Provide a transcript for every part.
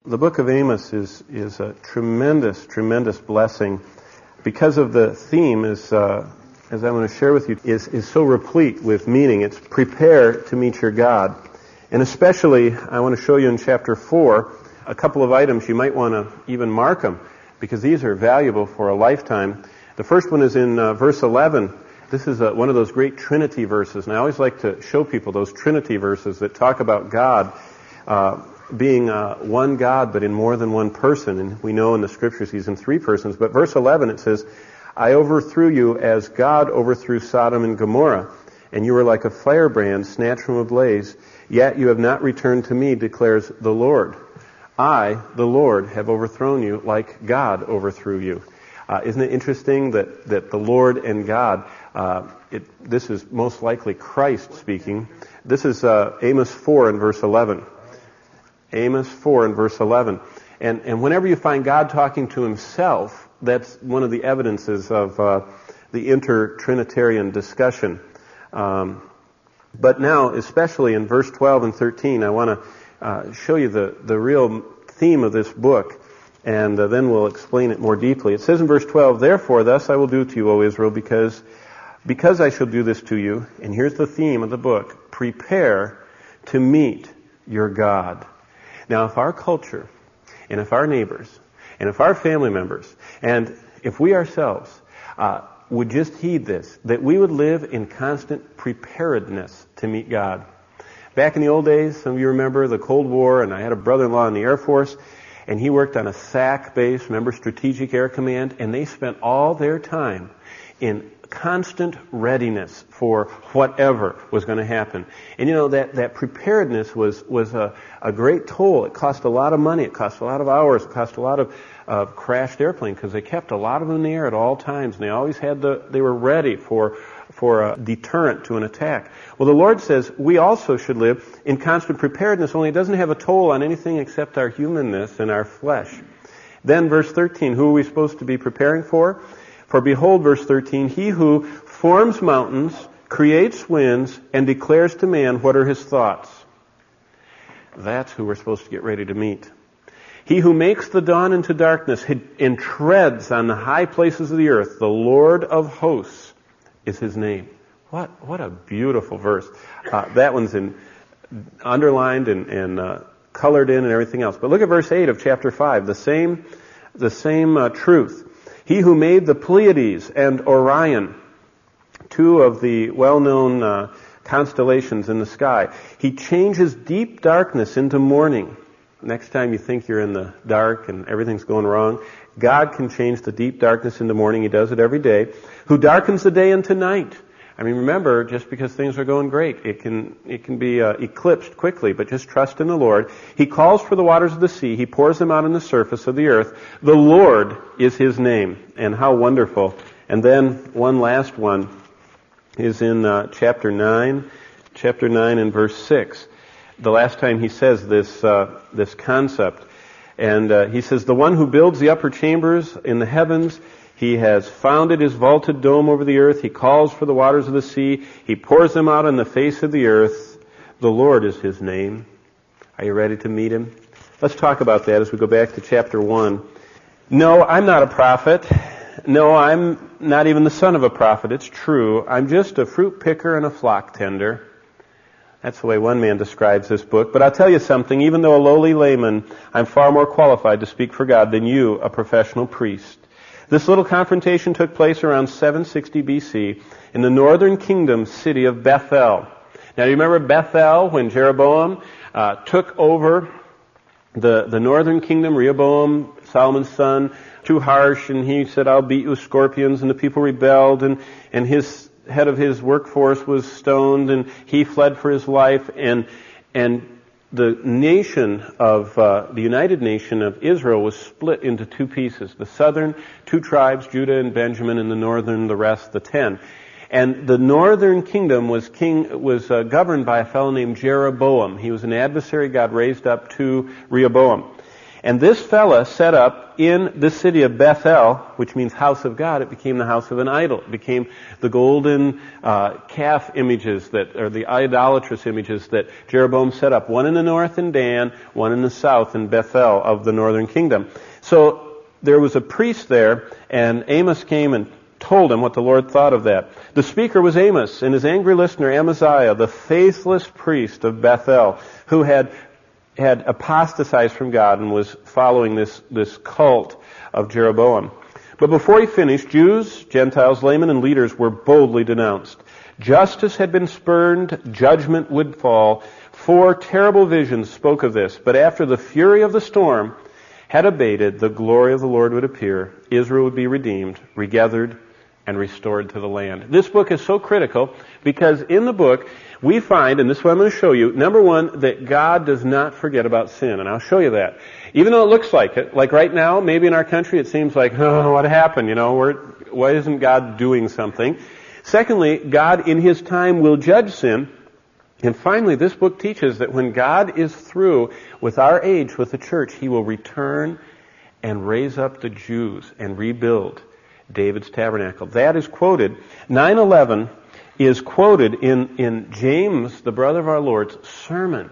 The book of Amos is a tremendous, tremendous blessing because of the theme, as I'm going to share with you, is so replete with meaning. It's prepare to meet your God. And especially, I want to show you in chapter 4 a couple of items you might want to even mark them, because these are valuable for a lifetime. The first one is in verse 11. This is one of those great Trinity verses, and I always like to show people those Trinity verses that talk about God being one God, but in more than one person. And we know in the Scriptures He's in three persons. But verse 11, it says, I overthrew you as God overthrew Sodom and Gomorrah, and you were like a firebrand snatched from a blaze, yet you have not returned to me, declares the Lord. I, the Lord, have overthrown you like God overthrew you. Isn't it interesting that the Lord and God, this is most likely Christ speaking. This is Amos 4 and verse 11. Amos 4 and verse 11. And whenever you find God talking to Himself, that's one of the evidences of the inter-Trinitarian discussion. But now, especially in verse 12 and 13, I want to show you the real theme of this book. And then we'll explain it more deeply. It says in verse 12, Therefore, thus I will do to you, O Israel, because I shall do this to you. And here's the theme of the book. Prepare to meet your God. Now, if our culture, and if our neighbors, and if our family members, and if we ourselves would just heed this, that we would live in constant preparedness to meet God. Back in the old days, some of you remember the Cold War, and I had a brother-in-law in the Air Force, and he worked on a SAC base, remember, Strategic Air Command, and they spent all their time in constant readiness for whatever was going to happen. And you know, that preparedness was a great toll. It cost a lot of money, it cost a lot of hours, it cost a lot of crashed airplanes, because they kept a lot of them in the air at all times, and they always had they were ready for a deterrent to an attack. Well, the Lord says we also should live in constant preparedness, only it doesn't have a toll on anything except our humanness and our flesh. Then verse 13, who are we supposed to be preparing for? For behold, verse 13, he who forms mountains, creates winds, and declares to man what are his thoughts. That's who we're supposed to get ready to meet. He who makes the dawn into darkness and treads on the high places of the earth, the Lord of hosts is His name. What a beautiful verse. That one's underlined and colored in and everything else. But look at verse 8 of chapter 5. The same truth. He who made the Pleiades and Orion, two of the well-known constellations in the sky. He changes deep darkness into morning. Next time you think you're in the dark and everything's going wrong, God can change the deep darkness into morning. He does it every day. Who darkens the day into night. I mean, remember, just because things are going great, it can be eclipsed quickly, but just trust in the Lord. He calls for the waters of the sea. He pours them out on the surface of the earth. The Lord is His name. And how wonderful. And then one last one is in chapter 9 and verse 6. The last time he says this concept. And he says, the one who builds the upper chambers in the heavens, He has founded His vaulted dome over the earth. He calls for the waters of the sea. He pours them out on the face of the earth. The Lord is His name. Are you ready to meet Him? Let's talk about that as we go back to chapter 1. No, I'm not a prophet. No, I'm not even the son of a prophet. It's true. I'm just a fruit picker and a flock tender. That's the way one man describes this book. But I'll tell you something. Even though a lowly layman, I'm far more qualified to speak for God than you, a professional priest. This little confrontation took place around 760 BC in the northern kingdom city of Bethel. Now, you remember Bethel when Jeroboam took over the northern kingdom? Rehoboam, Solomon's son, too harsh, and he said, I'll beat you with scorpions, and the people rebelled, and his head of his workforce was stoned, and he fled for his life, and the nation of the United Nation of Israel was split into two pieces. The southern, two tribes, Judah and Benjamin, and the northern, the rest, the 10. And the northern kingdom was governed by a fellow named Jeroboam. He was an adversary God raised up to Rehoboam. And this fella set up in the city of Bethel, which means house of God. It became the house of an idol. It became the golden calf images or the idolatrous images that Jeroboam set up. One in the north in Dan, one in the south in Bethel of the northern kingdom. So there was a priest there, and Amos came and told him what the Lord thought of that. The speaker was Amos, and his angry listener, Amaziah, the faithless priest of Bethel, who had apostatized from God and was following this cult of Jeroboam. But before he finished, Jews, Gentiles, laymen, and leaders were boldly denounced. Justice had been spurned, judgment would fall. 4 terrible visions spoke of this. But after the fury of the storm had abated, the glory of the Lord would appear. Israel would be redeemed, regathered, and restored to the land. This book is so critical because in the book we find, and this is what I'm going to show you, number one, that God does not forget about sin, and I'll show you that. Even though it looks like it, like right now, maybe in our country it seems like, oh, what happened? Why isn't God doing something? Secondly, God in His time will judge sin. And finally, this book teaches that when God is through with our age, with the church, He will return and raise up the Jews and rebuild David's tabernacle. That is quoted. 9/11 is quoted in James, the brother of our Lord's sermon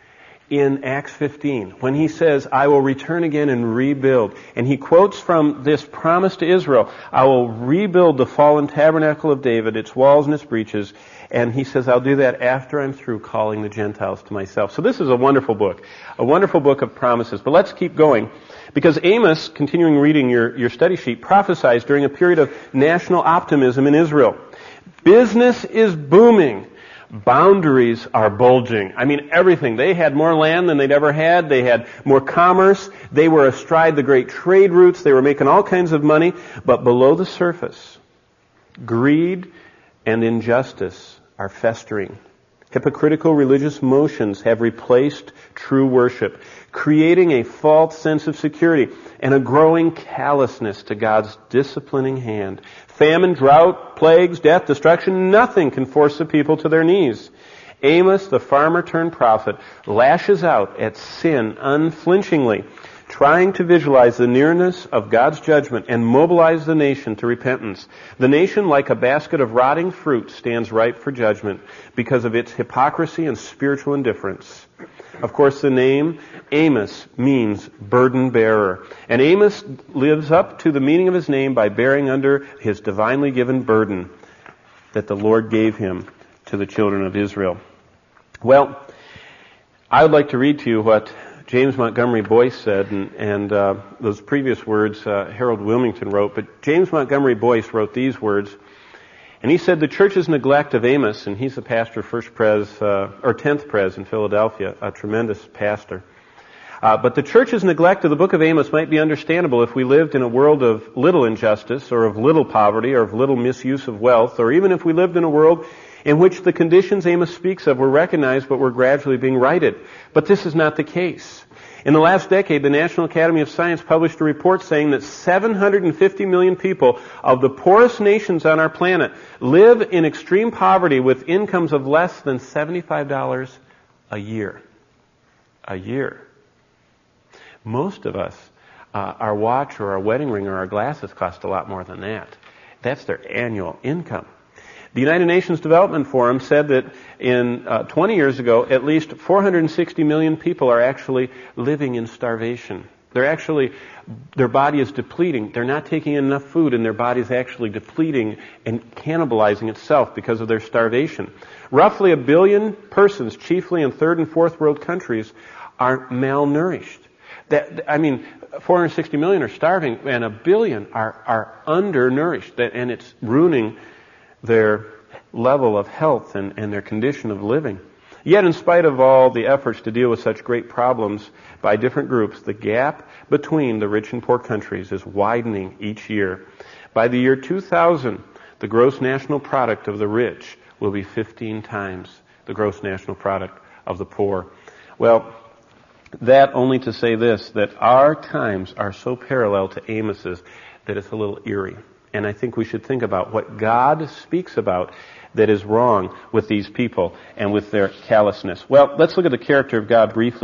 in Acts 15, when he says, I will return again and rebuild. And he quotes from this promise to Israel, I will rebuild the fallen tabernacle of David, its walls and its breaches. And he says, I'll do that after I'm through calling the Gentiles to myself. So this is a wonderful book of promises. But let's keep going. Because Amos, continuing reading your study sheet, prophesies during a period of national optimism in Israel. Business is booming. Boundaries are bulging. I mean, everything. They had more land than they'd ever had. They had more commerce. They were astride the great trade routes. They were making all kinds of money. But below the surface, greed and injustice are festering. Hypocritical religious motions have replaced true worship, creating a false sense of security and a growing callousness to God's disciplining hand. Famine, drought, plagues, death, destruction, nothing can force the people to their knees. Amos, the farmer turned prophet, lashes out at sin unflinchingly, trying to visualize the nearness of God's judgment and mobilize the nation to repentance. The nation, like a basket of rotting fruit, stands ripe for judgment because of its hypocrisy and spiritual indifference. Of course, the name Amos means burden bearer. And Amos lives up to the meaning of his name by bearing under his divinely given burden that the Lord gave him to the children of Israel. Well, I would like to read to you what James Montgomery Boyce said, and those previous words Harold Wilmington wrote, but James Montgomery Boyce wrote these words, and he said, the church's neglect of Amos, and he's the pastor of 10th Pres in Philadelphia, a tremendous pastor. But the church's neglect of the book of Amos might be understandable if we lived in a world of little injustice, or of little poverty, or of little misuse of wealth, or even if we lived in a world in which the conditions Amos speaks of were recognized but were gradually being righted. But this is not the case. In the last decade, the National Academy of Science published a report saying that 750 million people of the poorest nations on our planet live in extreme poverty with incomes of less than $75 a year. A year. Most of us, our watch or our wedding ring or our glasses cost a lot more than that. That's their annual income. The United Nations Development Forum said that in 20 years ago, at least 460 million people are actually living in starvation. Their body is depleting. They're not taking in enough food, and their body is actually depleting and cannibalizing itself because of their starvation. Roughly 1 billion persons, chiefly in third and fourth world countries, are malnourished. 460 million are starving, and 1 billion are undernourished, and it's ruining their level of health and their condition of living. Yet, in spite of all the efforts to deal with such great problems by different groups, the gap between the rich and poor countries is widening each year. By the year 2000, the gross national product of the rich will be 15 times the gross national product of the poor. Well, that only to say this, that our times are so parallel to Amos's that it's a little eerie. And I think we should think about what God speaks about that is wrong with these people and with their callousness. Well, let's look at the character of God briefly.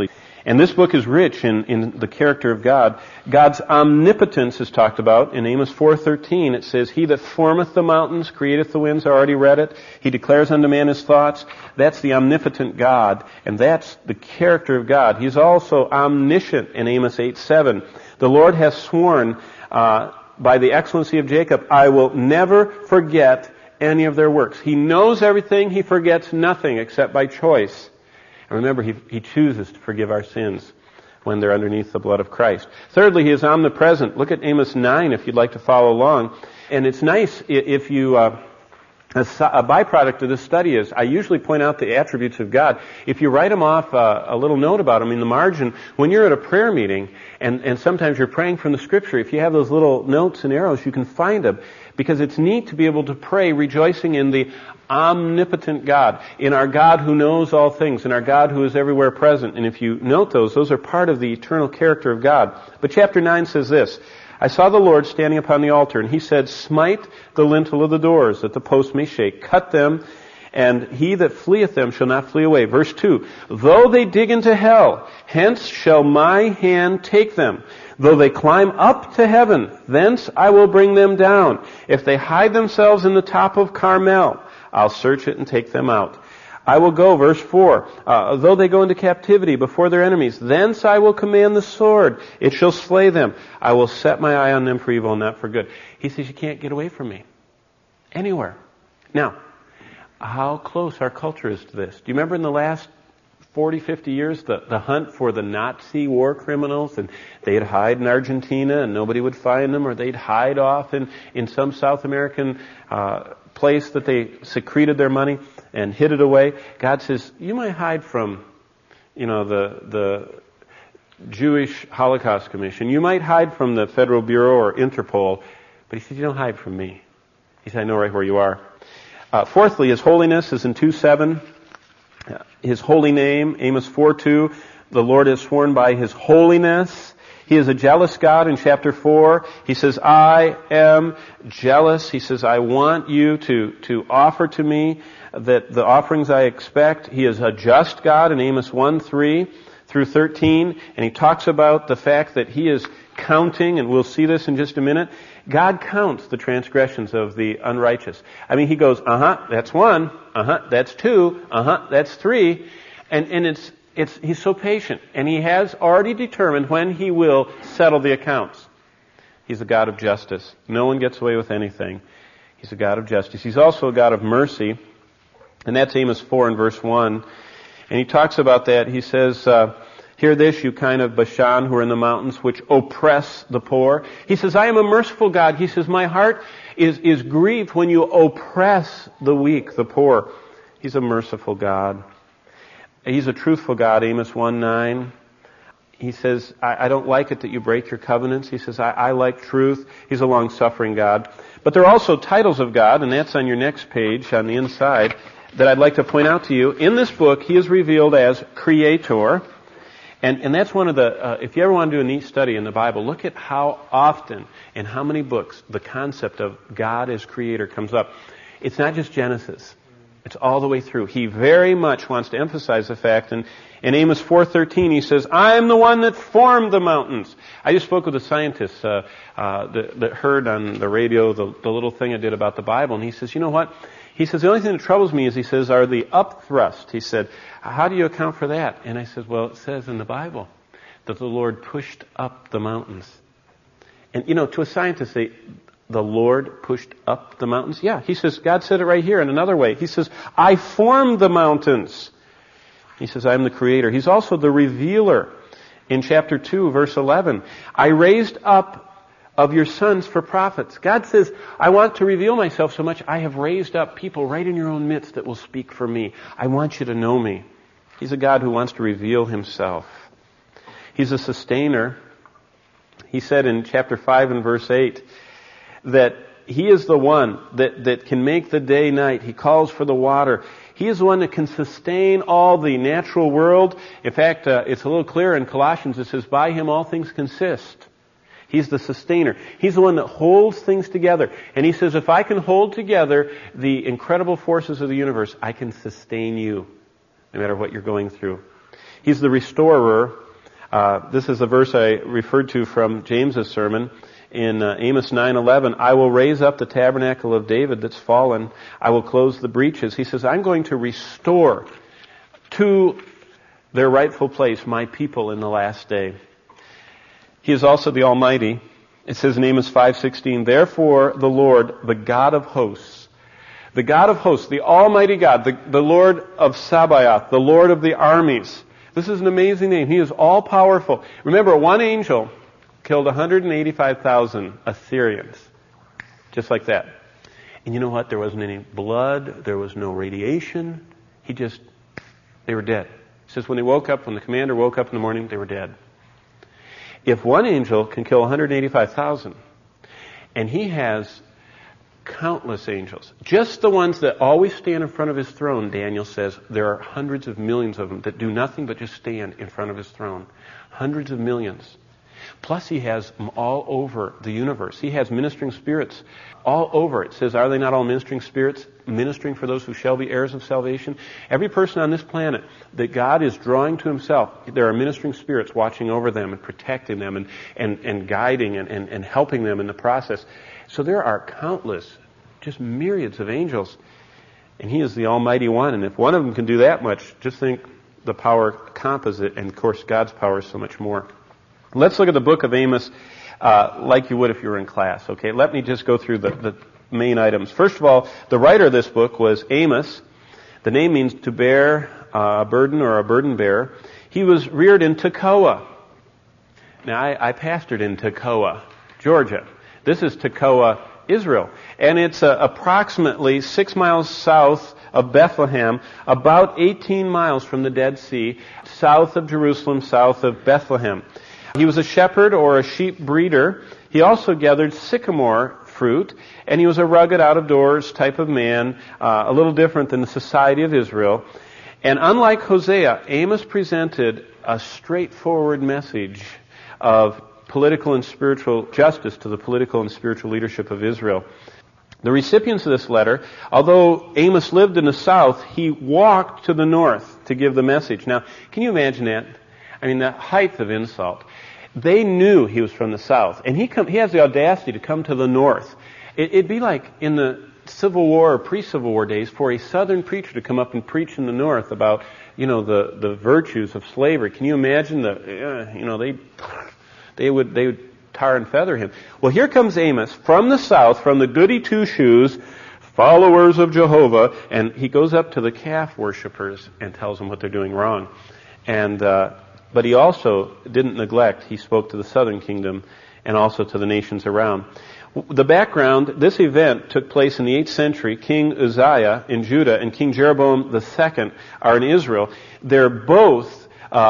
And this book is rich in the character of God. God's omnipotence is talked about in Amos 4:13. It says, He that formeth the mountains, createth the winds. I already read it. He declares unto man his thoughts. That's the omnipotent God. And that's the character of God. He's also omniscient in Amos 8:7. The Lord hath sworn by the excellency of Jacob, I will never forget any of their works. He knows everything. He forgets nothing except by choice. And remember, He chooses to forgive our sins when they're underneath the blood of Christ. Thirdly, He is omnipresent. Look at Amos 9 if you'd like to follow along. And it's nice if you, a byproduct of this study is, I usually point out the attributes of God. If you write them off, a little note about them in the margin, when you're at a prayer meeting, and sometimes you're praying from the Scripture, if you have those little notes and arrows, you can find them. Because it's neat to be able to pray rejoicing in the omnipotent God, in our God who knows all things, in our God who is everywhere present. And if you note those are part of the eternal character of God. But chapter 9 says this, I saw the Lord standing upon the altar, and He said, Smite the lintel of the doors, that the posts may shake. Cut them, and he that fleeth them shall not flee away. Verse 2, Though they dig into hell, hence shall my hand take them. Though they climb up to heaven, thence I will bring them down. If they hide themselves in the top of Carmel, I'll search it and take them out. I will go, verse 4, though they go into captivity before their enemies, thence I will command the sword. It shall slay them. I will set my eye on them for evil and not for good. He says, you can't get away from me. Anywhere. Now, how close our culture is to this. Do you remember in the last 40, 50 years, the hunt for the Nazi war criminals, and they'd hide in Argentina and nobody would find them, or they'd hide off in some South American place that they secreted their money and hid it away. God says, you might hide from, the Jewish Holocaust Commission. You might hide from the Federal Bureau or Interpol, but He says, you don't hide from me. He said, I know right where you are. Fourthly, His holiness is in 2:7. His holy name, Amos 4:2, the Lord is sworn by His holiness. He is a jealous God in chapter 4. He says, I am jealous. He says, I want you to offer to me that the offerings I expect. He is a just God in Amos 1:3 through 13. And He talks about the fact that He is counting, and we'll see this in just a minute. God counts the transgressions of the unrighteous. I mean, He goes, that's 1, that's 2, that's 3. And He's so patient. And He has already determined when He will settle the accounts. He's a God of justice. No one gets away with anything. He's a God of justice. He's also a God of mercy. And that's Amos 4 and verse 1. And He talks about that. He says, Hear this, you kind of Bashan who are in the mountains, which oppress the poor. He says, I am a merciful God. He says, my heart is grieved when you oppress the weak, the poor. He's a merciful God. He's a truthful God, Amos 1:9. He says, I don't like it that you break your covenants. He says, I like truth. He's a long-suffering God. But there are also titles of God, and that's on your next page on the inside, that I'd like to point out to you. In this book, He is revealed as Creator. And that's one of the, if you ever want to do a neat study in the Bible, look at how often and how many books the concept of God as Creator comes up. It's not just Genesis. It's all the way through. He very much wants to emphasize the fact, and in Amos 4:13 He says, I am the one that formed the mountains. I just spoke with a scientist that heard on the radio the little thing I did about the Bible, and he says, you know what? He says, the only thing that troubles me is, he says, are the upthrust. He said, how do you account for that? And I said, well, it says in the Bible that the Lord pushed up the mountains. And, to a scientist, the Lord pushed up the mountains? Yeah, he says, God said it right here in another way. He says, I formed the mountains. He says, I am the Creator. He's also the revealer. In chapter 2, verse 11, I raised up of your sons for prophets. God says, I want to reveal myself so much, I have raised up people right in your own midst that will speak for me. I want you to know me. He's a God who wants to reveal Himself. He's a sustainer. He said in chapter 5 and verse 8 that He is the one that can make the day night. He calls for the water. He is the one that can sustain all the natural world. In fact, it's a little clearer in Colossians. It says, by Him all things consist. He's the sustainer. He's the one that holds things together. And He says, if I can hold together the incredible forces of the universe, I can sustain you, no matter what you're going through. He's the restorer. This is the verse I referred to from James's sermon in Amos 9:11. I will raise up the tabernacle of David that's fallen. I will close the breaches. He says, I'm going to restore to their rightful place my people in the last day. He is also the Almighty. It says in Amos 5:16, therefore the Lord, the God of hosts, the Almighty God, the Lord of Sabaoth, the Lord of the armies. This is an amazing name. He is all-powerful. Remember, one angel killed 185,000 Assyrians. Just like that. And you know what? There wasn't any blood. There was no radiation. They were dead. It says when the commander woke up in the morning, they were dead. If one angel can kill 185,000, and he has countless angels, just the ones that always stand in front of his throne, Daniel says, there are hundreds of millions of them that do nothing but just stand in front of his throne. Hundreds of millions. Plus he has them all over the universe. He has ministering spirits all over. It says, are they not all ministering spirits, ministering for those who shall be heirs of salvation? Every person on this planet that God is drawing to himself, there are ministering spirits watching over them and protecting them and guiding and helping them in the process. So there are countless, just myriads of angels. And he is the Almighty One. And if one of them can do that much, just think the power composite. And of course, God's power is so much more. Let's look at the book of Amos like you would if you were in class. Okay, let me just go through the main items. First of all, the writer of this book was Amos. The name means to bear a burden or a burden bearer. He was reared in Tekoa. Now, I pastored in Tekoa, Georgia. This is Tekoa, Israel. And it's approximately 6 miles south of Bethlehem, about 18 miles from the Dead Sea, south of Jerusalem, south of Bethlehem. He was a shepherd or a sheep breeder. He also gathered sycamore fruit, and he was a rugged, out-of-doors type of man, a little different than the society of Israel. And unlike Hosea, Amos presented a straightforward message of political and spiritual justice to the political and spiritual leadership of Israel. The recipients of this letter, although Amos lived in the south, he walked to the north to give the message. Now, can you imagine that? I mean, the height of insult. They knew he was from the south, and he has the audacity to come to the north. It'd be like in the Civil War or pre-Civil War days for a southern preacher to come up and preach in the north about, the virtues of slavery. Can you imagine they would tar and feather him. Well, here comes Amos from the south, from the goody two-shoes, followers of Jehovah, and he goes up to the calf worshippers and tells them what they're doing wrong. But he also didn't neglect. He spoke to the southern kingdom and also to the nations around. The background, this event took place in the 8th century. King Uzziah in Judah and King Jeroboam II are in Israel. They're both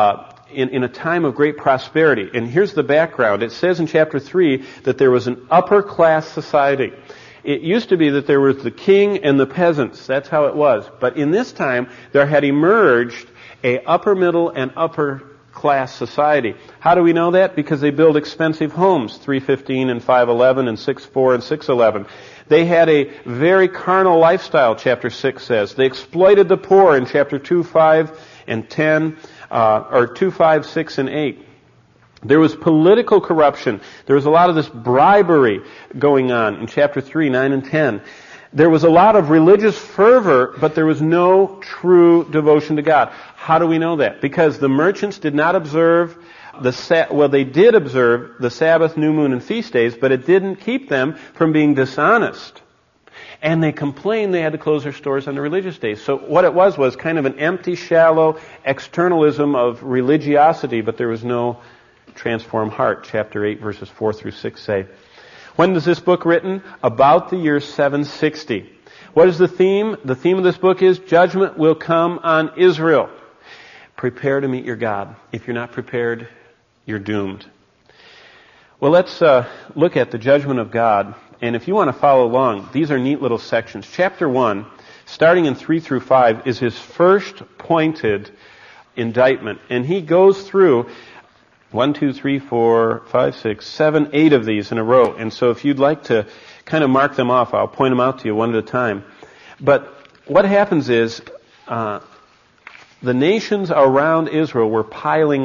in a time of great prosperity. And here's the background. It says in chapter 3 that there was an upper class society. It used to be that there was the king and the peasants. That's how it was. But in this time, there had emerged a upper middle and upper class society. How do we know that? Because they built expensive homes, 315 and 511 and 64 and 611. They had a very carnal lifestyle, chapter 6 says. They exploited the poor in chapter 2, 5 and 10, or 2, 5, 6 and 8. There was political corruption. There was a lot of this bribery going on in chapter 3, 9 and 10. There was a lot of religious fervor, but there was no true devotion to God. How do we know that? Because the merchants did not observe they did observe the Sabbath, new moon, and feast days, but it didn't keep them from being dishonest. And they complained they had to close their stores on the religious days. So what it was kind of an empty, shallow externalism of religiosity, but there was no transformed heart. Chapter 8, verses 4 through 6 say. When is this book written? About the year 760. What is the theme? The theme of this book is judgment will come on Israel. Prepare to meet your God. If you're not prepared, you're doomed. Well, let's look at the judgment of God. And if you want to follow along, these are neat little sections. Chapter 1, starting in 3 through 5, is his first pointed indictment. And he goes through 1, 2, 3, 4, 5, 6, 7, 8 of these in a row. And so if you'd like to kind of mark them off, I'll point them out to you one at a time. But what happens is the nations around Israel were piling up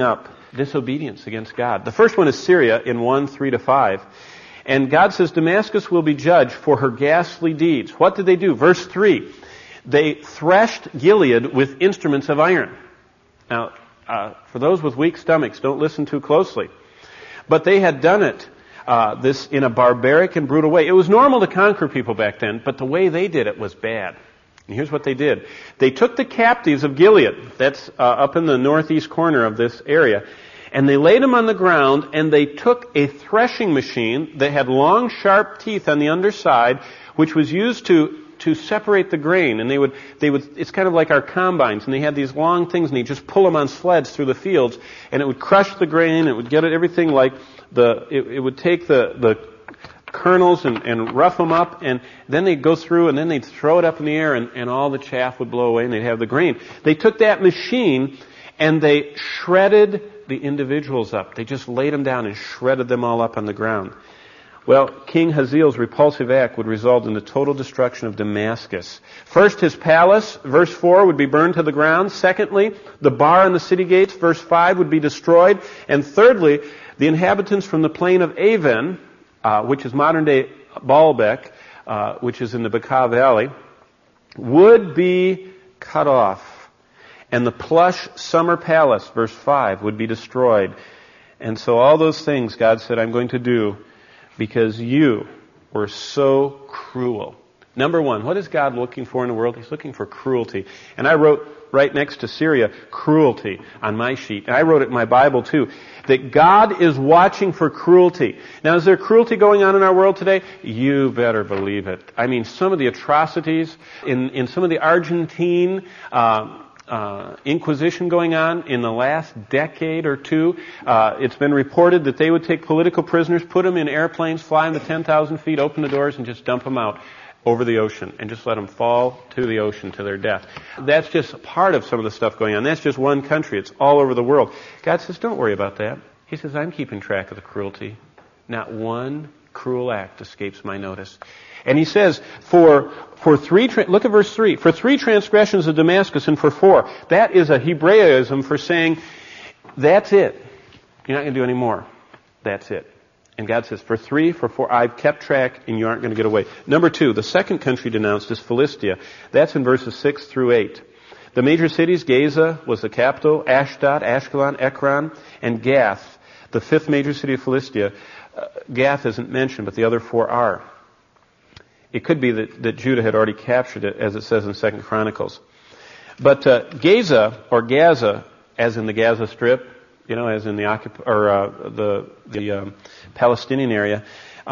disobedience against God. The first one is Syria in 1:3-5. And God says Damascus will be judged for her ghastly deeds. What did they do? Verse 3. They threshed Gilead with instruments of iron. Now, for those with weak stomachs, don't listen too closely. But they had done it, this in a barbaric and brutal way. It was normal to conquer people back then, but the way they did it was bad. And here's what they did. They took the captives of Gilead, that's up in the northeast corner of this area, and they laid them on the ground, and they took a threshing machine that had long, sharp teeth on the underside, which was used to separate the grain. And they would, it's kind of like our combines, and they had these long things, and they just pull them on sleds through the fields, and it would crush the grain, it would get it, everything like it would take the kernels and rough them up, and then they'd go through, and then they'd throw it up in the air, and all the chaff would blow away, and they'd have the grain. They took that machine, and they shredded the individuals up. They just laid them down and shredded them all up on the ground. Well, King Hazael's repulsive act would result in the total destruction of Damascus. First, his palace, verse 4, would be burned to the ground. Secondly, the bar and the city gates, verse 5, would be destroyed. And thirdly, the inhabitants from the plain of Aven, which is modern-day Baalbek, which is in the Bekaa Valley, would be cut off. And the plush summer palace, verse 5, would be destroyed. And so all those things God said, I'm going to do because you were so cruel. Number one, what is God looking for in the world? He's looking for cruelty. And I wrote right next to Syria, cruelty on my sheet. And I wrote it in my Bible too, that God is watching for cruelty. Now, is there cruelty going on in our world today? You better believe it. I mean, some of the atrocities in some of the Argentine Inquisition going on in the last decade or two. It's been reported that they would take political prisoners, put them in airplanes, fly them to 10,000 feet, open the doors, and just dump them out over the ocean and just let them fall to the ocean to their death. That's just part of some of the stuff going on. That's just one country. It's all over the world. God says, don't worry about that. He says, I'm keeping track of the cruelty. Not one cruel act escapes my notice. And he says, look at verse 3, for 3 transgressions of Damascus and for 4. That is a Hebraism for saying, that's it. You're not going to do any more. That's it. And God says, for 3, for 4, I've kept track and you aren't going to get away. Number 2, the second country denounced is Philistia. That's in verses 6-8. The major cities, Gaza was the capital, Ashdod, Ashkelon, Ekron, and Gath, the 5th major city of Philistia. Gath isn't mentioned, but the other 4 are. It could be that Judah had already captured it, as it says in 2 Chronicles. But Gaza, or Gaza, as in the Gaza Strip, as in the Palestinian area,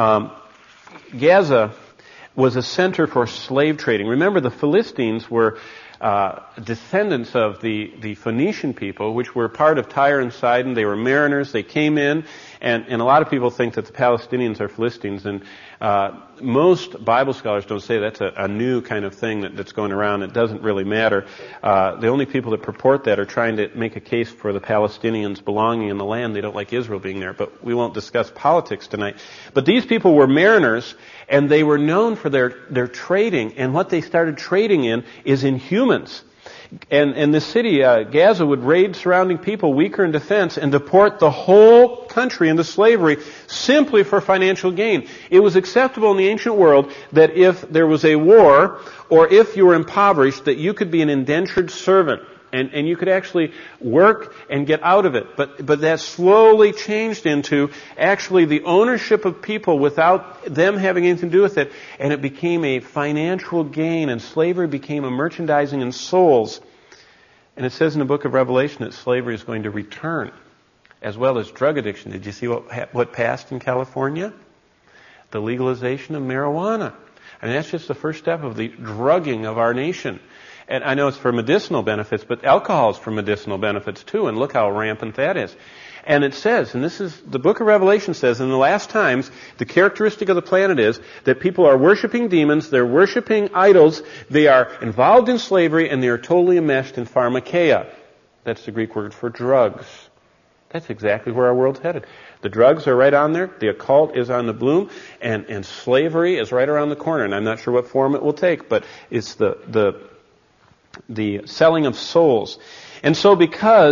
Gaza was a center for slave trading. Remember, the Philistines were descendants of the Phoenician people, which were part of Tyre and Sidon. They were mariners. They came in, and a lot of people think that the Palestinians are Philistines, and most Bible scholars don't say that's a new kind of thing that's going around. It doesn't really matter. The only people that purport that are trying to make a case for the Palestinians belonging in the land. They don't like Israel being there, but we won't discuss politics tonight. But these people were mariners, and they were known for their trading, and what they started trading in is in humans. And the city, Gaza, would raid surrounding people weaker in defense and deport the whole country into slavery simply for financial gain. It was acceptable in the ancient world that if there was a war or if you were impoverished, that you could be an indentured servant. And you could actually work and get out of it. But that slowly changed into actually the ownership of people without them having anything to do with it. And it became a financial gain, and slavery became a merchandising in souls. And it says in the book of Revelation that slavery is going to return, as well as drug addiction. Did you see what passed in California? The legalization of marijuana. I mean, that's just the first step of the drugging of our nation. And I know it's for medicinal benefits, but alcohol is for medicinal benefits too, and look how rampant that is. And it says, and this is, the book of Revelation says, in the last times, the characteristic of the planet is that people are worshiping demons, they're worshiping idols, they are involved in slavery, and they are totally enmeshed in pharmakeia. That's the Greek word for drugs. That's exactly where our world's headed. The drugs are right on there, the occult is on the bloom, and slavery is right around the corner. And I'm not sure what form it will take, but it's the selling of souls. And so because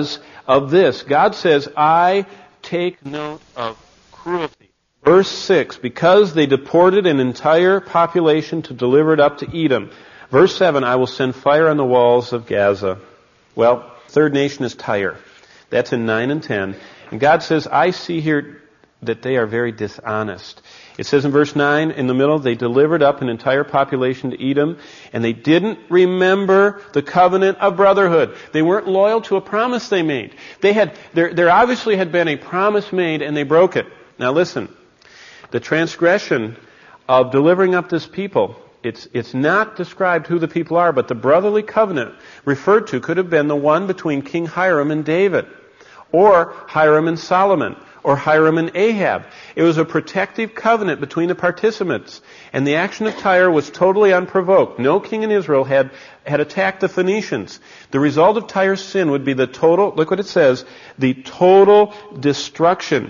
of this. God says, I take note of cruelty. Verse 6, because they deported an entire population to deliver it up to Edom. Verse 7, I will send fire on the walls of Gaza. Well, third nation is Tyre. That's in 9 and 10. And God says, I see here that they are very dishonest. It says in verse 9, in the middle, they delivered up an entire population to Edom, and they didn't remember the covenant of brotherhood. They weren't loyal to a promise they made. There obviously had been a promise made, and they broke it. Now listen, the transgression of delivering up this people, it's not described who the people are, but the brotherly covenant referred to could have been the one between King Hiram and David, or Hiram and Solomon, or Hiram and Ahab. It was a protective covenant between the participants. And the action of Tyre was totally unprovoked. No king in Israel had attacked the Phoenicians. The result of Tyre's sin would be the total, look what it says, the total destruction.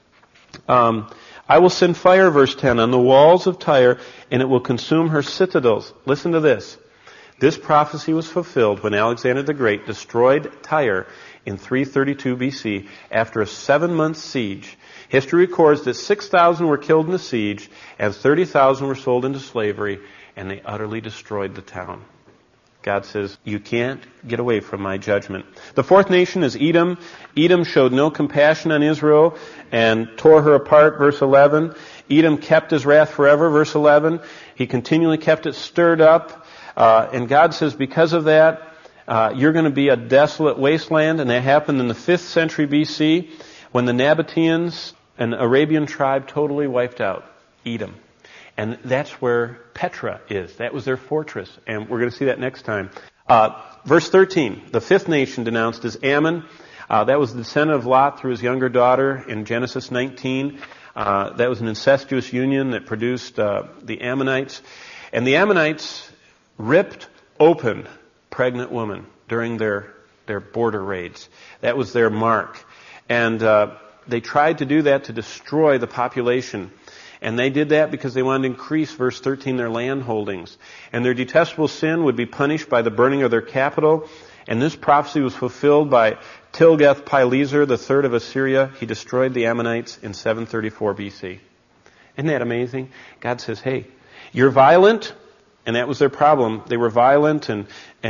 I will send fire, verse 10, on the walls of Tyre, and it will consume her citadels. Listen to this. This prophecy was fulfilled when Alexander the Great destroyed Tyre in 332 BC after a 7-month siege. History records that 6,000 were killed in the siege and 30,000 were sold into slavery, and they utterly destroyed the town. God says, you can't get away from my judgment. The fourth nation is Edom. Edom showed no compassion on Israel and tore her apart, verse 11. Edom kept his wrath forever, verse 11. He continually kept it stirred up. And God says, because of that, you're going to be a desolate wasteland. And that happened in the 5th century BC when the Nabateans, an Arabian tribe, totally wiped out Edom. And that's where Petra is. That was their fortress. And we're going to see that next time. Verse 13, the fifth nation denounced is Ammon. That was the descendant of Lot through his younger daughter in Genesis 19. That was an incestuous union that produced the Ammonites. And the Ammonites ripped open pregnant women during their border raids. That was their mark. And they tried to do that to destroy the population. And they did that because they wanted to increase, verse 13, their land holdings. And their detestable sin would be punished by the burning of their capital. And this prophecy was fulfilled by Tilgath-Pileser, the third of Assyria. He destroyed the Ammonites in 734 BC. Isn't that amazing? God says, hey, you're violent. And that was their problem. They were violent, and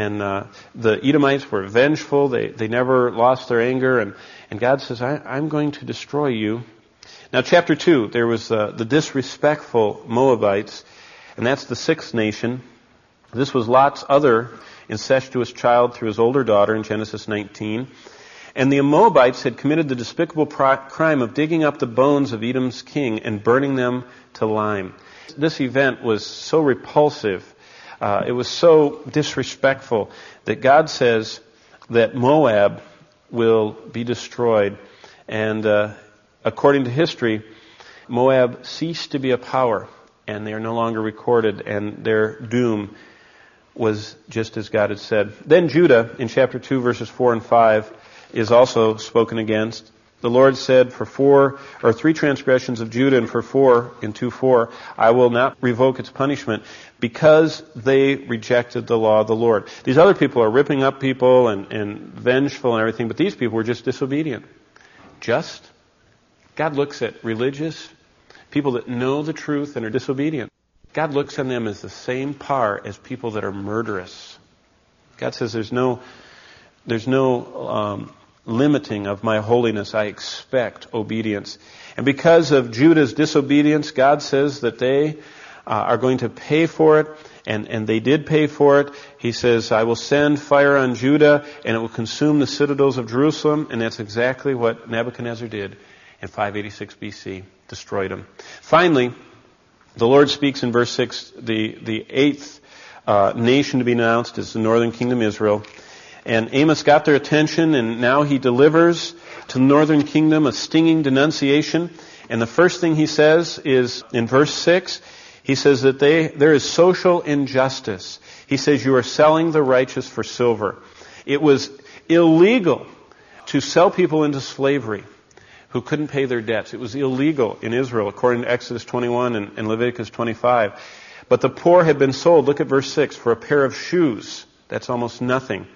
the Edomites were vengeful. They never lost their anger. And God says, I'm going to destroy you. Now, chapter 2, there was the disrespectful Moabites, and that's the sixth nation. This was Lot's other incestuous child through his older daughter in Genesis 19. And the Moabites had committed the despicable crime of digging up the bones of Edom's king and burning them to lime. This event was so repulsive, it was so disrespectful, that God says that Moab will be destroyed. And according to history, Moab ceased to be a power, and they are no longer recorded, and their doom was just as God had said. Then Judah, in chapter 2, verses 4 and 5, is also spoken against. The Lord said, for 3 transgressions of Judah, and for 4, in 2:4, I will not revoke its punishment, because they rejected the law of the Lord. These other people are ripping up people and vengeful and everything, but these people were just disobedient. God looks at religious people that know the truth and are disobedient. God looks on them as the same par as people that are murderous. God says there's no limiting of my holiness. I expect obedience. And because of Judah's disobedience, God says that they are going to pay for it, and they did pay for it. He says, I will send fire on Judah, and it will consume the citadels of Jerusalem, and that's exactly what Nebuchadnezzar did in 586 BC, destroyed them. Finally, the Lord speaks in verse 6, the eighth nation to be announced is the northern kingdom, Israel. And Amos got their attention, and now he delivers to the northern kingdom a stinging denunciation. And the first thing he says is, in verse 6, he says that there is social injustice. He says, you are selling the righteous for silver. It was illegal to sell people into slavery who couldn't pay their debts. It was illegal in Israel, according to Exodus 21 and Leviticus 25. But the poor had been sold, look at verse 6, for a pair of shoes. That's almost nothing.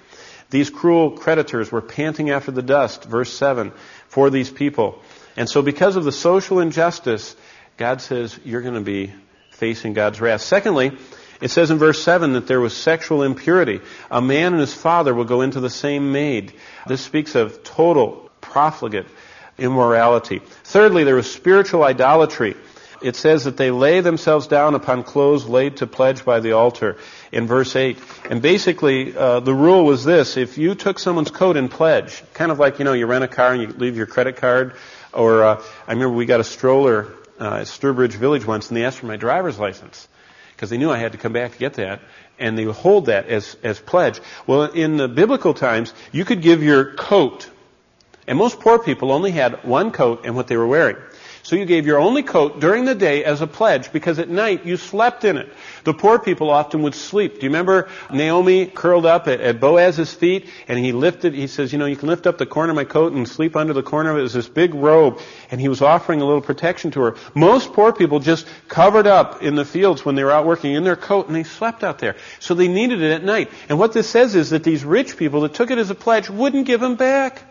These cruel creditors were panting after the dust, verse 7, for these people. And so because of the social injustice, God says you're going to be facing God's wrath. Secondly, it says in verse 7 that there was sexual impurity. A man and his father will go into the same maid. This speaks of total profligate immorality. Thirdly, there was spiritual idolatry. It says that they lay themselves down upon clothes laid to pledge by the altar in verse 8. And basically, the rule was this: if you took someone's coat in pledge, kind of like, you rent a car and you leave your credit card, or I remember we got a stroller at Sturbridge Village once, and they asked for my driver's license because they knew I had to come back to get that, and they would hold that as pledge. Well, in the biblical times, you could give your coat, and most poor people only had one coat and what they were wearing. So you gave your only coat during the day as a pledge, because at night you slept in it. The poor people often would sleep. Do you remember Naomi curled up at Boaz's feet, and he says, you can lift up the corner of my coat and sleep under the corner of it. It was this big robe, and he was offering a little protection to her. Most poor people just covered up in the fields when they were out working in their coat, and they slept out there. So they needed it at night. And what this says is that these rich people that took it as a pledge wouldn't give him back.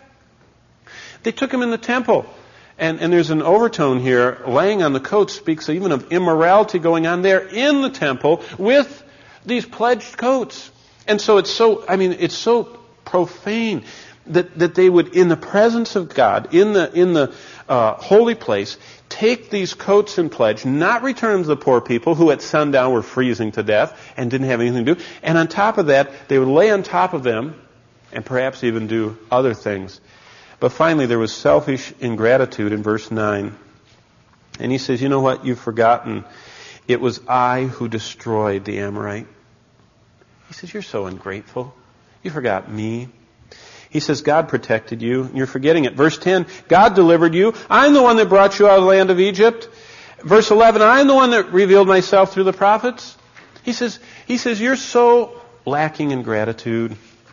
They took him in the temple. And there's an overtone here. Laying on the coat speaks even of immorality going on there in the temple with these pledged coats. And so it's so profane that they would, in the presence of God, in the holy place, take these coats in pledge, not return them to the poor people who at sundown were freezing to death and didn't have anything to do. And on top of that, they would lay on top of them and perhaps even do other things. But finally, there was selfish ingratitude in verse 9. And he says, you know what? You've forgotten. It was I who destroyed the Amorite. He says, you're so ungrateful. You forgot me. He says, God protected you, and you're forgetting it. Verse 10, God delivered you. I'm the one that brought you out of the land of Egypt. Verse 11, I'm the one that revealed myself through the prophets. He says, you're so lacking in gratitude.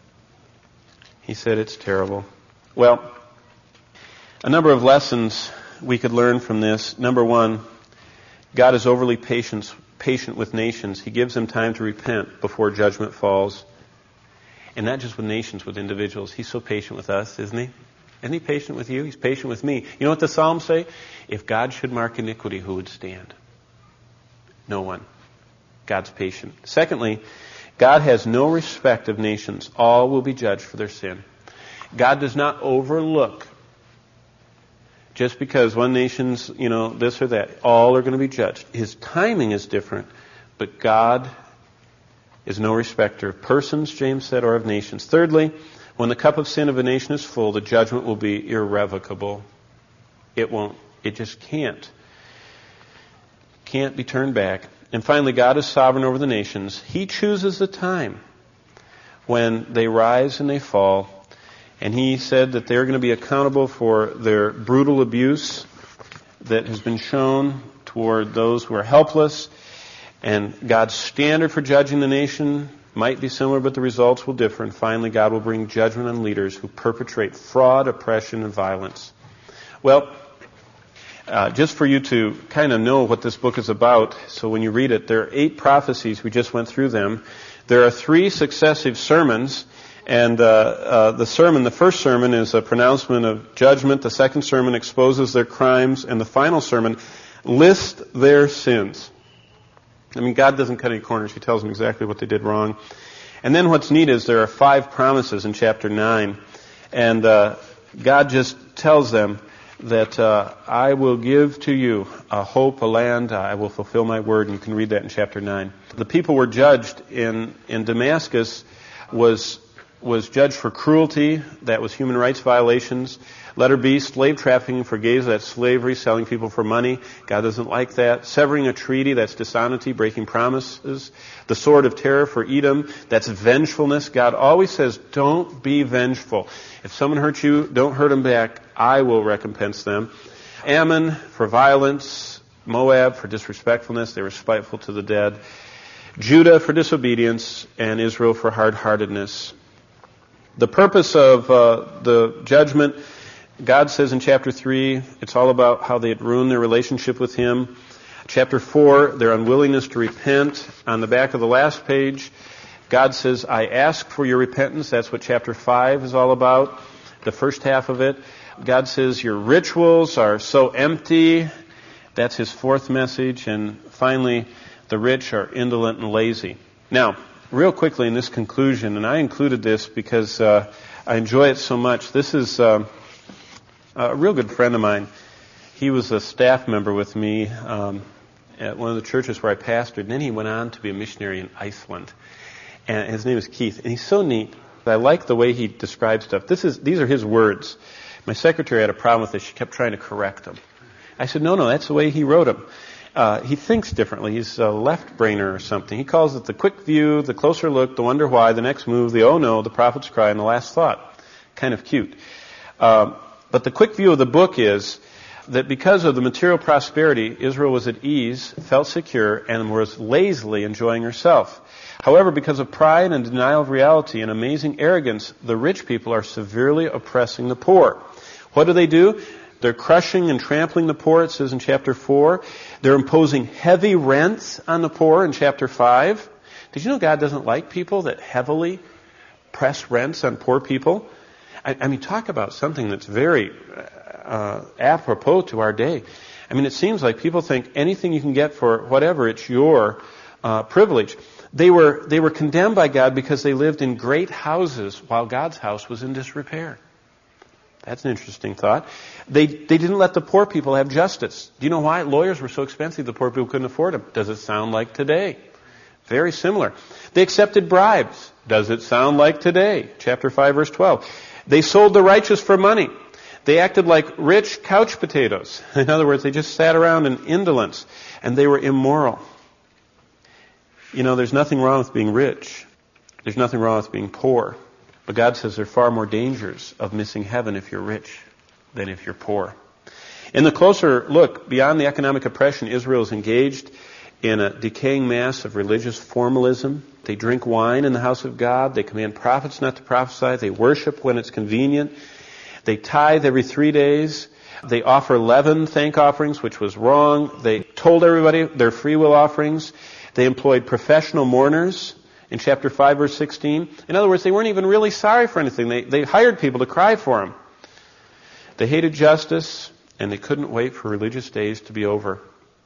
He said, it's terrible. Well, a number of lessons we could learn from this. Number one, God is overly patient with nations. He gives them time to repent before judgment falls. And not just with nations, with individuals. He's so patient with us, isn't he? Isn't he patient with you? He's patient with me. You know what the Psalms say? If God should mark iniquity, who would stand? No one. God's patient. Secondly, God has no respect of nations. All will be judged for their sin. God does not overlook just because one nation's, this or that. All are going to be judged. His timing is different, but God is no respecter of persons, James said, or of nations. Thirdly, when the cup of sin of a nation is full, the judgment will be irrevocable. It just can't be turned back. And finally, God is sovereign over the nations. He chooses the time when they rise and they fall. And he said that they're going to be accountable for their brutal abuse that has been shown toward those who are helpless. And God's standard for judging the nation might be similar, but the results will differ. And finally, God will bring judgment on leaders who perpetrate fraud, oppression, and violence. Well, just for you to kind of know what this book is about, so when you read it, there are 8 prophecies. We just went through them. There are 3 successive sermons. And the first sermon is a pronouncement of judgment. The second sermon exposes their crimes. And the final sermon lists their sins. God doesn't cut any corners. He tells them exactly what they did wrong. And then what's neat is there are 5 promises in chapter 9. And God just tells them that I will give to you a hope, a land. I will fulfill my word. And you can read that in chapter 9. The people were judged in Damascus was judged for cruelty, that was human rights violations. Letter B, slave trafficking for gays, that's slavery, selling people for money. God doesn't like that. Severing a treaty, that's dishonesty, breaking promises. The sword of terror for Edom, that's vengefulness. God always says, don't be vengeful. If someone hurts you, don't hurt them back. I will recompense them. Ammon for violence. Moab for disrespectfulness, they were spiteful to the dead. Judah for disobedience, and Israel for hard-heartedness. The purpose of the judgment, God says in chapter 3, it's all about how they had ruined their relationship with Him. Chapter 4, their unwillingness to repent. On the back of the last page, God says, I ask for your repentance. That's what chapter 5 is all about, the first half of it. God says, your rituals are so empty. That's his fourth message. And finally, the rich are indolent and lazy. Now, real quickly in this conclusion, and I included this because I enjoy it so much. This is a real good friend of mine. He was a staff member with me at one of the churches where I pastored, and then he went on to be a missionary in Iceland. And his name is Keith, and he's so neat. I like the way he describes stuff. These are his words. My secretary had a problem with this. She kept trying to correct him. I said, no, that's the way he wrote them. He thinks differently. He's a left-brainer or something. He calls it the quick view, the closer look, the wonder why, the next move, the oh no, the prophet's cry, and the last thought. Kind of cute. But the quick view of the book is that because of the material prosperity, Israel was at ease, felt secure, and was lazily enjoying herself. However, because of pride and denial of reality and amazing arrogance, the rich people are severely oppressing the poor. What do? They're crushing and trampling the poor, it says in chapter 4. They're imposing heavy rents on the poor in chapter 5. Did you know God doesn't like people that heavily press rents on poor people? I mean, talk about something that's very apropos to our day. I mean, it seems like people think anything you can get for whatever, it's your privilege. They were condemned by God because they lived in great houses while God's house was in disrepair. That's an interesting thought. They didn't let the poor people have justice. Do you know why? Lawyers were so expensive the poor people couldn't afford them. Does it sound like today? Very similar. They accepted bribes. Does it sound like today? Chapter 5, verse 12. They sold the righteous for money. They acted like rich couch potatoes. In other words, they just sat around in indolence, and they were immoral. You know, there's nothing wrong with being rich. There's nothing wrong with being poor. But God says there are far more dangers of missing heaven if you're rich than if you're poor. In the closer look, beyond the economic oppression, Israel is engaged in a decaying mass of religious formalism. They drink wine in the house of God. They command prophets not to prophesy. They worship when it's convenient. They tithe every 3 days. They offer leaven thank offerings, which was wrong. They told everybody their free will offerings. They employed professional mourners in chapter 5, verse 16. In other words, they weren't even really sorry for anything. They hired people to cry for them. They hated justice, and they couldn't wait for religious days to be over.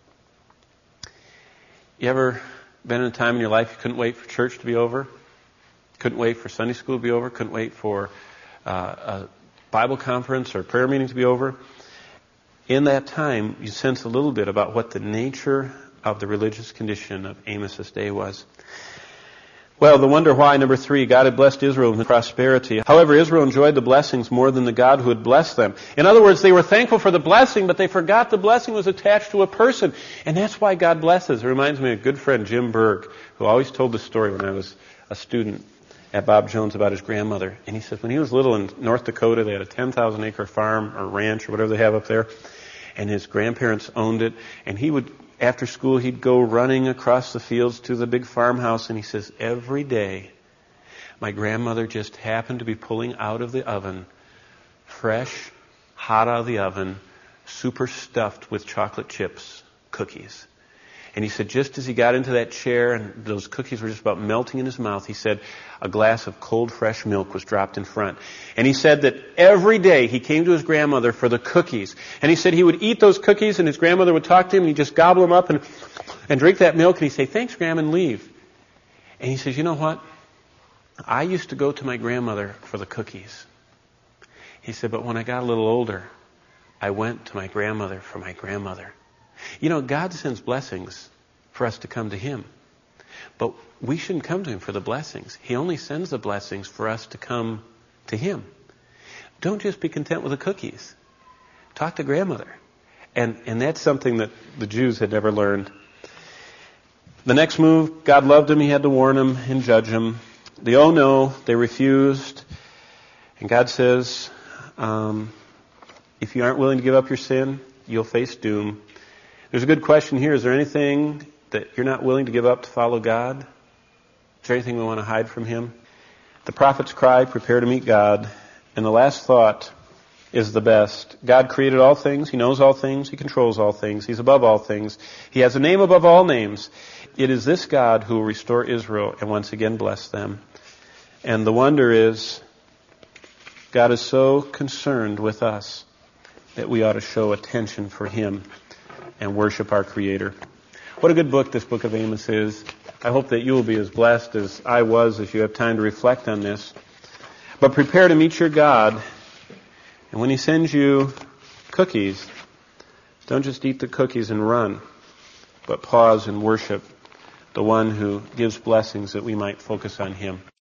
You ever been in a time in your life you couldn't wait for church to be over? Couldn't wait for Sunday school to be over? Couldn't wait for a Bible conference or prayer meeting to be over? In that time, you sense a little bit about what the nature of the religious condition of Amos's day was. Well, the wonder why, number 3, God had blessed Israel with prosperity. However, Israel enjoyed the blessings more than the God who had blessed them. In other words, they were thankful for the blessing, but they forgot the blessing was attached to a person. And that's why God blesses. It reminds me of a good friend, Jim Berg, who always told the story when I was a student at Bob Jones about his grandmother. And he says when he was little in North Dakota, they had a 10,000-acre farm or ranch or whatever they have up there. And his grandparents owned it. And he would, after school, he'd go running across the fields to the big farmhouse. And he says, every day, my grandmother just happened to be pulling out of the oven, fresh, hot out of the oven, super stuffed with chocolate chips, cookies. And he said just as he got into that chair and those cookies were just about melting in his mouth, he said a glass of cold, fresh milk was dropped in front. And he said that every day he came to his grandmother for the cookies. And he said he would eat those cookies and his grandmother would talk to him and he'd just gobble them up and drink that milk. And he'd say, thanks, Grandma, and leave. And he says, you know what? I used to go to my grandmother for the cookies. He said, but when I got a little older, I went to my grandmother for my grandmother. You know, God sends blessings for us to come to Him. But we shouldn't come to Him for the blessings. He only sends the blessings for us to come to Him. Don't just be content with the cookies. Talk to grandmother. And that's something that the Jews had never learned. The next move, God loved him. He had to warn him and judge him. The oh no, they refused. And God says, if you aren't willing to give up your sin, you'll face doom. There's a good question here. Is there anything that you're not willing to give up to follow God? Is there anything we want to hide from Him? The prophets cry, prepare to meet God. And the last thought is the best. God created all things. He knows all things. He controls all things. He's above all things. He has a name above all names. It is this God who will restore Israel and once again bless them. And the wonder is, God is so concerned with us that we ought to show attention for Him and worship our Creator. What a good book this book of Amos is. I hope that you will be as blessed as I was as you have time to reflect on this. But prepare to meet your God. And when He sends you cookies, don't just eat the cookies and run, but pause and worship the one who gives blessings that we might focus on Him.